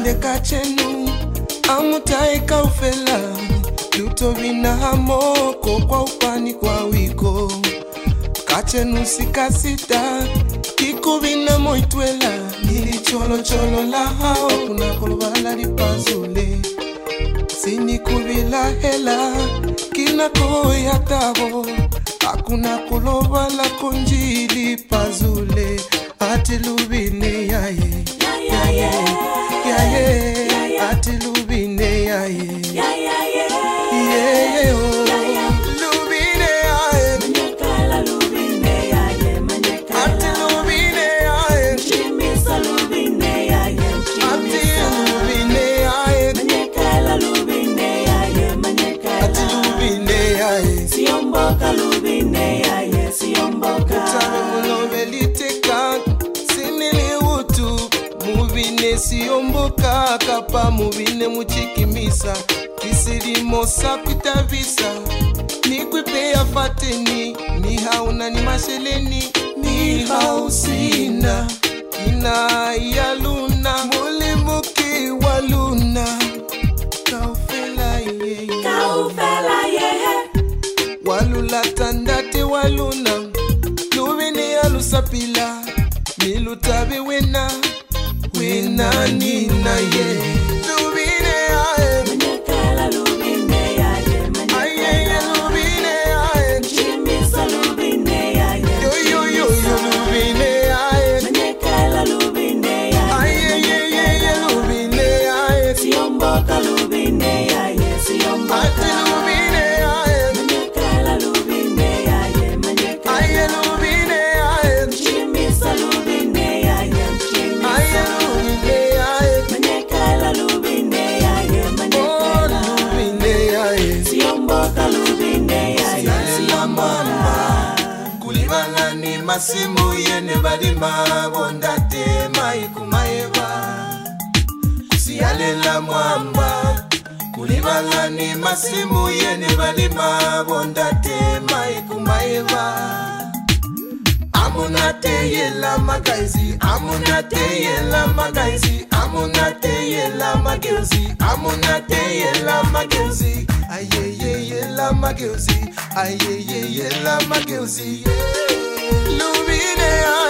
Lubile kachenu amutaika ufela Lutovina hamoko kwa upani kwa wiko Kachenu sikasita Kikubina moitwela Nili cholo cholo la hao Kuna kolobala lipazule Sini kubila hela Kina koya tabo Hakuna kolobala konjili pazule Ati lubine yaye Yaye Yaye Ati lubine yaye Yaye oh Lubine yaye Manyekala lubine yaye Manyekala Ati lubine yaye Chimisa lubine yaye Ati lubine yaye Manyekala lubine yaye Ati Manyekala lubine yaye Siomboka lubine yaye Siomboka Tabe mulobeliteka Sinili utu Mubine siomboka Kapa mubine muchikimisa Kisirimo sakwita visa Nikwipe ya fateni Ni hauna ni masheleni Ni hausina Kina ya luna Mulimuki wa luna Kaufela ye Kaufela ye Walula tandate waluna Lubine ya lusapila Nilutabe wena Wena nina ye Lubine yae Manyekala lubine yaye Ayeye Manyekala lubine yae Chimisa lubine yaye Yo lubine yae Manyekala lubine yaye Ayeye lubine yae Siomboka lubine yaye Siomboka Ati lubine yae Manyekala lubine yaye Manyekala Aye lubine yae Chimisa lubine yaye Aye Chimisa lubine yae Manyekala lubine yaye Oh Manyekala lubine yae Siomboka lubine yaye Siyalela mwamba Kulibala ni masimu yene balima Bondate maikumaeva Siyalela mwamba Kulibala ni masimu yene balima Bondate maikumaeva Amunate yela magaizi Amunate yela magaizi Amunate yela mageuzi Amunate yela mageuzi Ayeye yela mageuzi Ayeye yela mageuzi Lubine